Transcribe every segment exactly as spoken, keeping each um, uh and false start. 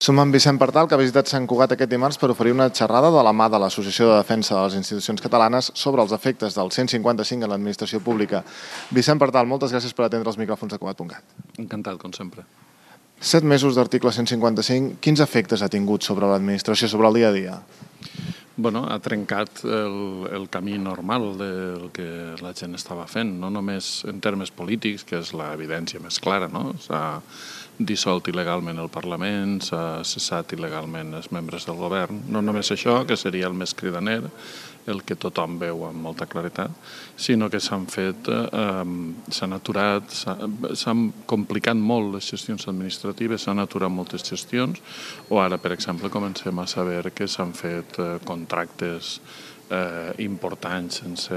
Som en Vicent Partal, que ha visitat Sant Cugat aquest dimarts per oferir una xerrada de la mà de l'Associació de Defensa de les Institucions Catalanes sobre els efectes del cent cinquanta-cinc en l'administració pública. Vicent Partal, moltes gràcies per atendre els micròfons de Cugat punt cat. Encantat, com sempre. Set mesos d'article cent cinquanta-cinc, quins efectes ha tingut sobre l'administració, sobre el dia a dia? Bueno, ha trencat el, el camí normal del que la gent estava fent, no només en termes polítics, que és l'evidència més clara, no? S'ha dissolt il·legalment el Parlament, s'ha cessat il·legalment els membres del govern. No només això, que seria el més cridaner, el que tothom veu amb molta claretat, sinó que s'han fet, eh, s'han aturat, s'han complicat molt les gestions administratives, s'han aturat moltes gestions, o ara, per exemple, comencem a saber que s'han fet eh, contractes eh, importants sense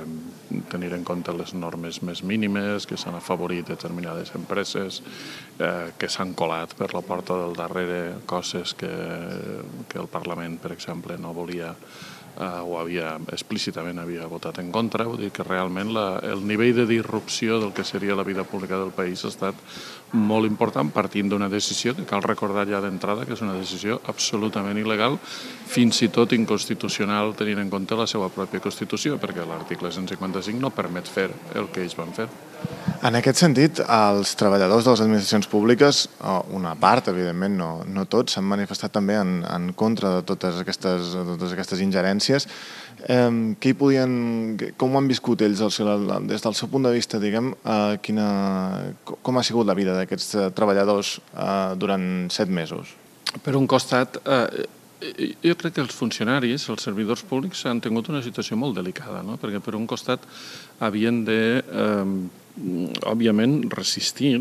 tenir en compte les normes més mínimes, que s'han afavorit determinades empreses, eh, que s'han colat per la porta del darrere coses que, que el Parlament, per exemple, no volia Uh, o havia, explícitament havia votat en contra. Vull dir que realment la, el nivell de disrupció del que seria la vida pública del país ha estat molt important, partint d'una decisió que cal recordar ja d'entrada que és una decisió absolutament il·legal, fins i tot inconstitucional tenint en compte la seva pròpia Constitució, perquè l'article cent cinquanta-cinc no permet fer el que ells van fer. En aquest sentit, els treballadors de les administracions públiques, una part, evidentment, no, no tots, s'han manifestat també en, en contra de totes aquestes, de totes aquestes ingerències. Eh, què hi podien, com ho han viscut ells des del seu punt de vista, diguem, eh, quina, com ha sigut la vida d'aquests treballadors eh, durant set mesos? Per un costat, eh, jo crec que els funcionaris, els servidors públics, han tingut una situació molt delicada, no? Perquè per un costat havien de, eh, òbviament, resistir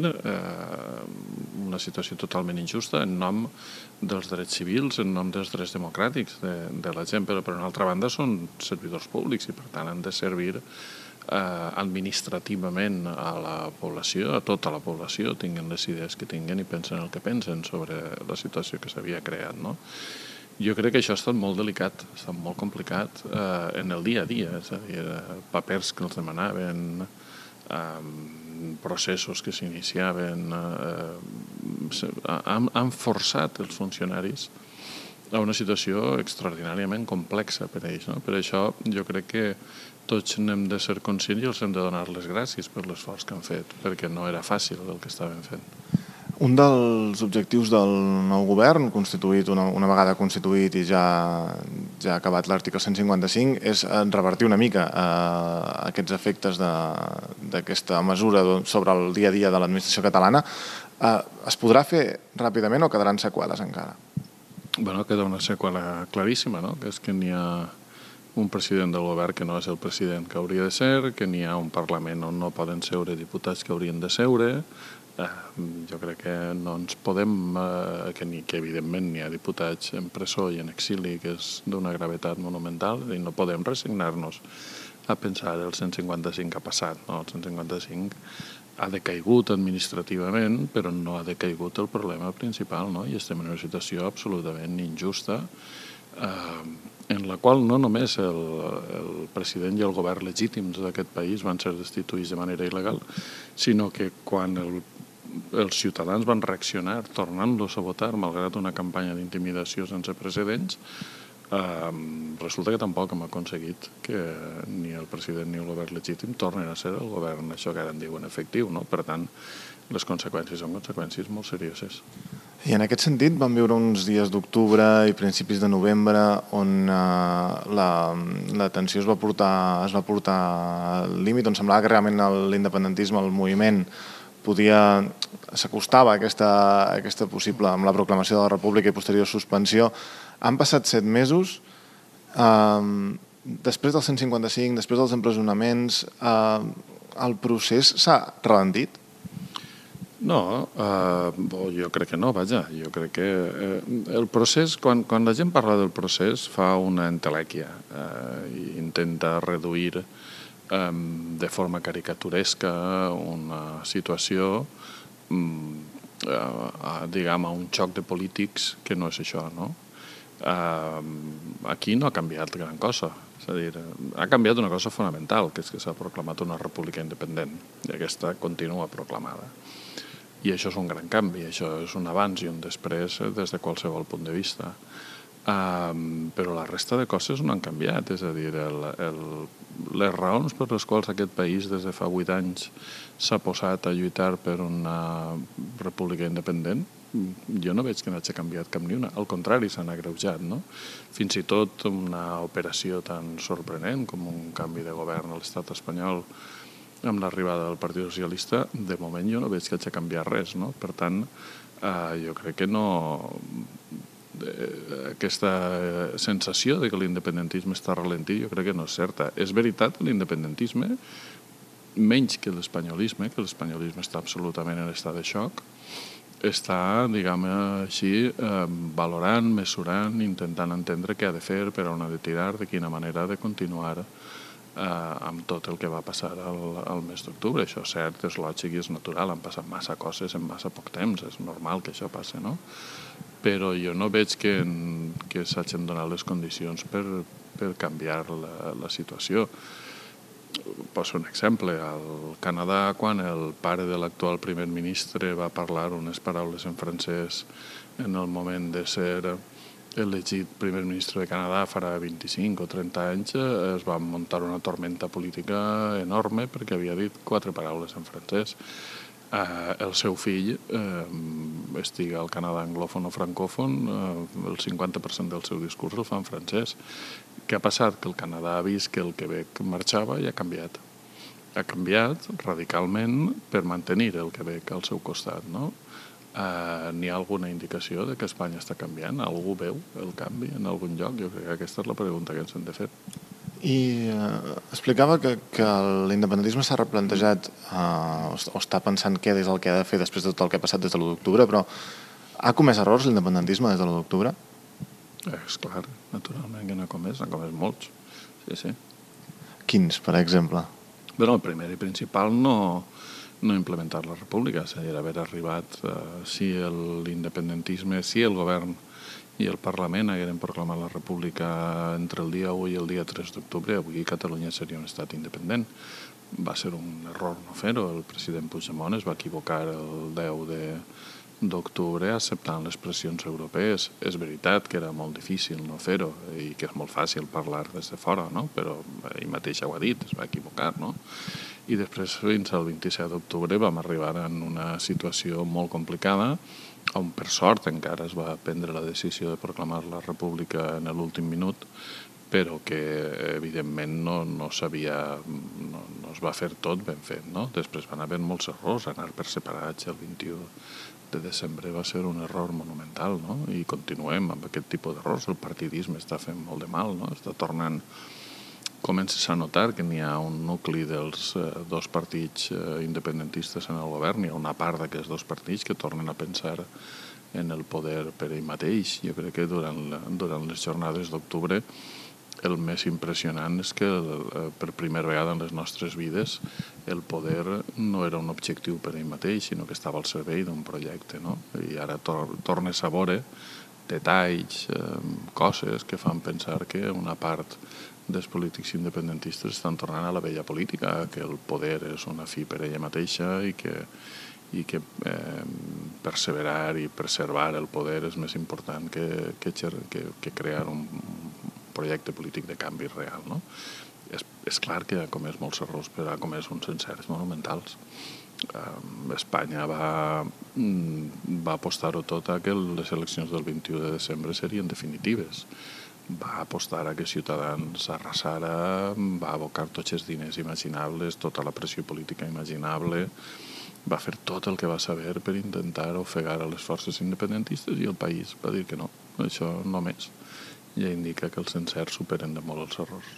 eh, una situació totalment injusta en nom dels drets civils, en nom dels drets democràtics de, de la gent, però per una altra banda són servidors públics i per tant han de servir eh, administrativament a la població, a tota la població, tinguin les idees que tinguin i pensen el que pensen sobre la situació que s'havia creat, no? Jo crec que això ha estat molt delicat, ha estat molt complicat eh, en el dia a dia, és a dir, papers que els demanaven, eh, processos que s'iniciaven, eh, han, han forçat els funcionaris a una situació extraordinàriament complexa per a ells, no? Per això jo crec que tots n'hem de ser conscients i els hem de donar les gràcies per l'esforç que han fet, perquè no era fàcil el que estaven fent. Un dels objectius del nou govern, constituït una, una vegada constituït i ja, ja acabat l'article cent cinquanta-cinc, és revertir una mica eh, aquests efectes d'aquesta mesura sobre el dia a dia de l'administració catalana. Eh, es podrà fer ràpidament o quedaran seqüeles encara? Bueno, queda una seqüela claríssima, no? Que és que n'hi ha un president del govern que no és el president que hauria de ser, que n'hi ha un Parlament on no poden seure diputats que haurien de seure. Jo crec que no ens podem, que, ni, que evidentment n'hi ha diputats en presó i en exili, que és d'una gravetat monumental, i no podem resignar-nos a pensar el cent cinquanta-cinc que ha passat. No? El cent cinquanta-cinc ha decaigut administrativament, però no ha decaigut el problema principal, no? I estem en una situació absolutament injusta, eh, en la qual no només el, el president i el govern legítims d'aquest país van ser destituïts de manera il·legal, sinó que quan el els ciutadans van reaccionar tornant-los a votar malgrat una campanya d'intimidació sense precedents, eh, resulta que tampoc hem aconseguit que ni el president ni el govern legítim tornin a ser el govern, això que ara en diuen efectiu, no? Per tant, les conseqüències són conseqüències molt serioses. I en aquest sentit vam viure uns dies d'octubre i principis de novembre on eh, la, la tensió es va portar, es va portar al límit, on semblava que realment l'independentisme, el moviment, podia s'acostava a aquesta, a aquesta possible, amb la proclamació de la República i posterior suspensió. Han passat set mesos, eh, després del cent cinquanta-cinc, després dels empresonaments, eh, el procés s'ha ralentit? No, eh, jo crec que no, vaja. Jo crec que eh, el procés, quan, quan la gent parla del procés, fa una entelèquia eh, i intenta reduir de forma caricaturesca una situació, diguem, a un xoc de polítics que no és això, no? Aquí no ha canviat gran cosa. És a dir, ha canviat una cosa fonamental, que és que s'ha proclamat una república independent, i aquesta continua proclamada. I això és un gran canvi, això és un abans i un després des de qualsevol punt de vista. Um, però la resta de coses no han canviat, és a dir, el, el, les raons per les quals aquest país des de fa vuit anys s'ha posat a lluitar per una república independent, jo no veig que n'hagi canviat cap ni una, al contrari, s'han agreujat, no? Fins i tot una operació tan sorprenent com un canvi de govern a l'estat espanyol amb l'arribada del Partit Socialista, de moment jo no veig que hagi canviat res, no? Per tant, eh, jo crec que no... aquesta sensació de que l'independentisme està ralentit, jo crec que no és certa. És veritat que l'independentisme, menys que l'espanyolisme, que l'espanyolisme està absolutament en estat de xoc, està, diguem així, eh, valorant, mesurant, intentant entendre què ha de fer, per on ha de tirar, de quina manera ha de continuar eh, amb tot el que va passar al, al mes d'octubre. Això és cert, és lògic i és natural, han passat massa coses en massa poc temps, és normal que això passi, no? Però jo no veig que, que s'hagin donat les condicions per, per canviar la, la situació. Poso un exemple. Al Canadà, quan el pare de l'actual primer ministre va parlar unes paraules en francès en el moment de ser elegit primer ministre de Canadà farà vint-i-cinc o trenta anys, es va muntar una tormenta política enorme perquè havia dit quatre paraules en francès. Eh, el seu fill, eh, estigui al Canadà anglòfon o francòfon, eh, el cinquanta per cent del seu discurs el fa en francès. Què ha passat? Que el Canadà ha vist que el Quebec marxava i ha canviat. Ha canviat radicalment per mantenir el Quebec al seu costat, no? Eh, n'hi ha alguna indicació de que Espanya està canviant? Algú veu el canvi en algun lloc? Jo crec que aquesta és la pregunta que ens hem de fer. I eh, explicava que, que l'independentisme s'ha replantejat eh, o està pensant què és el que ha de fer després de tot el que ha passat des de l'u d'octubre, però ha comès errors l'independentisme des de l'u d'octubre? És clar, naturalment que n'ha comès, n'ha comès molts. Sí, sí. Quins, per exemple? Però el primer i principal no, no implementar la república, és a dir, haver arribat, eh, si l'independentisme, si el govern i el Parlament hagueren proclamat la república entre el dia u i el dia tres d'octubre, avui Catalunya seria un estat independent. Va ser un error no fer-ho. El president Puigdemont es va equivocar el deu d'octubre acceptant les pressions europees. És veritat que era molt difícil no fer-ho i que és molt fàcil parlar des de fora, no? Però ell mateix ho ha dit, es va equivocar, no? I després, fins al vint-i-set d'octubre, vam arribar en una situació molt complicada, on per sort encara es va prendre la decisió de proclamar la república en l'últim minut, però que evidentment no, no s'havia, no, no es va fer tot ben fet, no? Després van haver molts errors, anar per separats el vint-i-u de desembre va ser un error monumental, no? I continuem amb aquest tipus d'errors. El partidisme està fent molt de mal, no? Està tornant... Comences a notar que n'hi ha un nucli dels eh, dos partits eh, independentistes en el govern, hi ha una part d'aquests dos partits que tornen a pensar en el poder per ell mateix. Jo crec que durant, la, durant les jornades d'octubre el més impressionant és que el, per primera vegada en les nostres vides el poder no era un objectiu per ell mateix, sinó que estava al servei d'un projecte, no? I ara tor tornes a veure detalls, eh, coses que fan pensar que una part dels polítics independentistes estan tornant a la vella política, que el poder és una fi per ella mateixa i que, i que eh, perseverar i preservar el poder és més important que, que, que, que crear un projecte polític de canvi real, no? És, és clar que ha comès molts errors, però ha comès uns encerts monumentals. Eh, Espanya va, va apostar-ho tot a que les eleccions del vint-i-u de desembre serien definitives. Va apostar a que Ciutadans arrasara, va abocar tots els diners imaginables, tota la pressió política imaginable, va fer tot el que va saber per intentar ofegar a les forces independentistes i el país va dir que no, això no més. Ja indica que els encerts superen de molt els errors.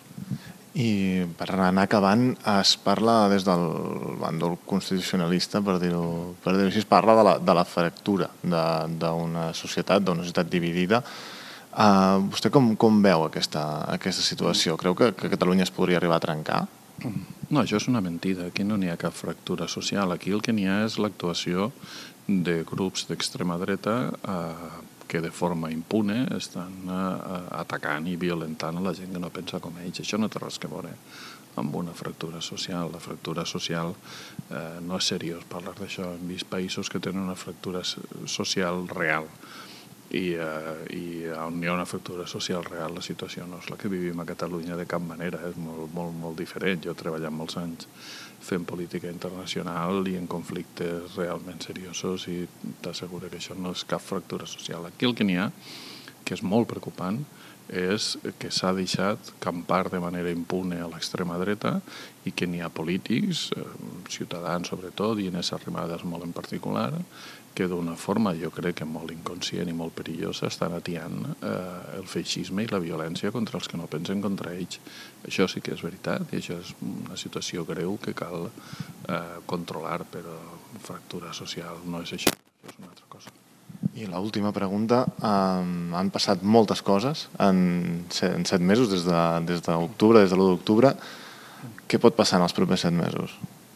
I per anar acabant, es parla des del bàndol constitucionalista, per dir-ho per dir-ho així, es parla de la, de la fractura d'una societat, d'una societat dividida. Uh, vostè com, com veu aquesta, aquesta situació? Creu que, que Catalunya es podria arribar a trencar? No, això és una mentida. Aquí no n'hi ha cap fractura social. Aquí el que n'hi ha és l'actuació de grups d'extrema dreta uh, que de forma impune estan uh, atacant i violentant a la gent que no pensa com ells. Això no té res que veure amb una fractura social. La fractura social eh, no és seriós parlar d'això. Hem vist països que tenen una fractura social real i, eh, i on hi ha una fractura social real la situació no és la que vivim a Catalunya de cap manera, és molt, molt, molt diferent. Jo he treballat molts anys fent política internacional i en conflictes realment seriosos i t'asseguro que això no és cap fractura social. Aquí el que n'hi ha, que és molt preocupant, és que s'ha deixat campar de manera impune a l'extrema dreta i que n'hi ha polítics, eh, ciutadans sobretot, i Inés Arrimadas molt en particular, que d'una forma jo crec que molt inconscient i molt perillosa estan atiant eh, el feixisme i la violència contra els que no pensen contra ells. Això sí que és veritat i això és una situació greu que cal eh, controlar, però fractura social no és això, això és una altra cosa. I l'última pregunta, um, han passat moltes coses en set, en set mesos, des de, des d'octubre, des de l'u d'octubre. Què pot passar en els propers set mesos?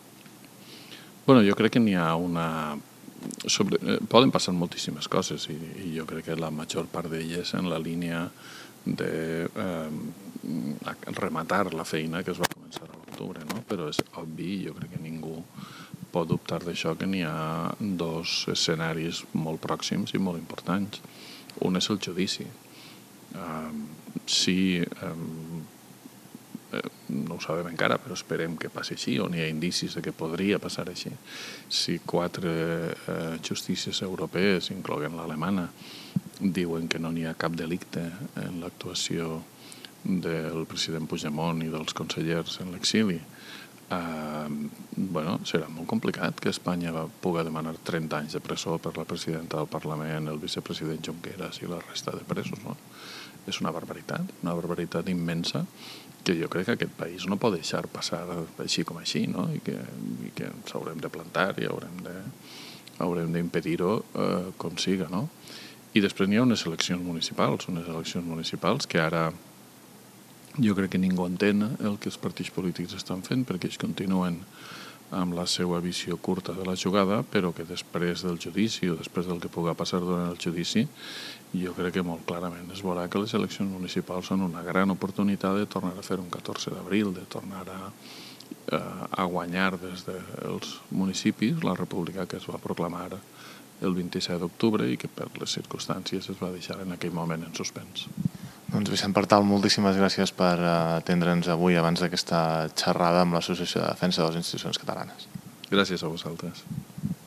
Bueno, jo crec que n'hi ha una... Sobre, eh, poden passar moltíssimes coses i, i jo crec que la major part d'elles en la línia de eh, rematar la feina que es va començar a l'octubre, no? Però és obvi, jo crec que ningú pot dubtar d'això, que n'hi ha dos escenaris molt pròxims i molt importants. Un és el judici. Eh, si eh, no ho sabem encara, però esperem que passi així, on hi ha indicis de que podria passar així. Si quatre eh, justícies europees, incloent l'alemana, diuen que no n'hi ha cap delicte en l'actuació del president Puigdemont i dels consellers en l'exili, eh, bueno, serà molt complicat que Espanya pugui demanar trenta anys de presó per la presidenta del Parlament, el vicepresident Junqueras i la resta de presos, no? És una barbaritat, una barbaritat immensa que jo crec que aquest país no pot deixar passar així com així, no? I que, i que ens haurem de plantar i haurem de, haurem d'impedir-ho eh, com siga, no? I després n'hi ha unes eleccions municipals, unes eleccions municipals que ara jo crec que ningú entén el que els partits polítics estan fent, perquè ells continuen amb la seva visió curta de la jugada, però que després del judici o després del que pugui passar durant el judici, jo crec que molt clarament es veurà que les eleccions municipals són una gran oportunitat de tornar a fer un catorze d'abril, de tornar a, a guanyar des dels municipis la república que es va proclamar el vint-i-set d'octubre i que per les circumstàncies es va deixar en aquell moment en suspens. Doncs Vicent Partal, moltíssimes gràcies per atendre'ns avui abans d'aquesta xerrada amb l'Associació de Defensa de les Institucions Catalanes. Gràcies a vosaltres.